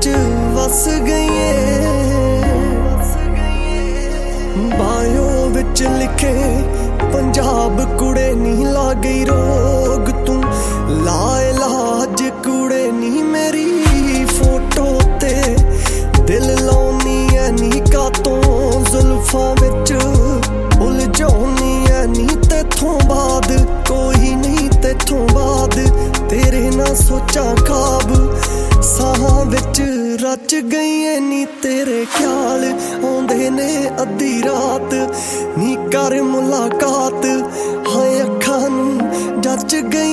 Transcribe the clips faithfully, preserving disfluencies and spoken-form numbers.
विच वस गईए। बायो विच लिखे पंजाब कुड़े नी ला गई रोग तू, लाए लाज कुड़े नी मेरी फोटो ते दिल लाउनी है नी कातों जुल्फां विच उलझाउनी है नी तेथों बाद कोई नहीं तेथों बाद तेरे ना सोचा ख्वाब साहां विच रच गई नी तेरे ख्याल आउंदे ने अद्धी रात नी कर मुलाकात हाय अखां नूं जच गई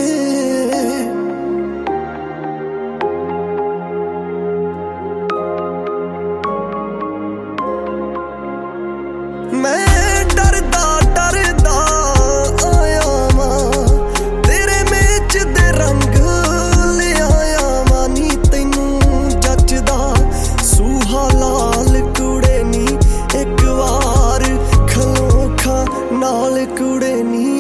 मैं डरदा डरदा आया वां तेरे मेच दे रंग ले आया वां नी तैनू जचदा सूहा लाल कुड़े नी एक वार खलों खां नाल कुड़े नी